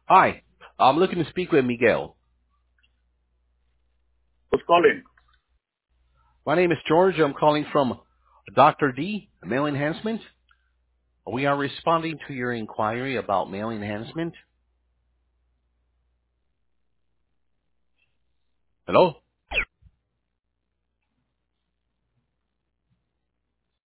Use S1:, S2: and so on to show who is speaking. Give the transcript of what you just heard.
S1: Hi, I'm looking to speak with Miguel.
S2: Who's calling?
S1: My name is George. I'm calling from Dr. D, Mail Enhancement. We are responding to your inquiry about mail enhancement. Hello?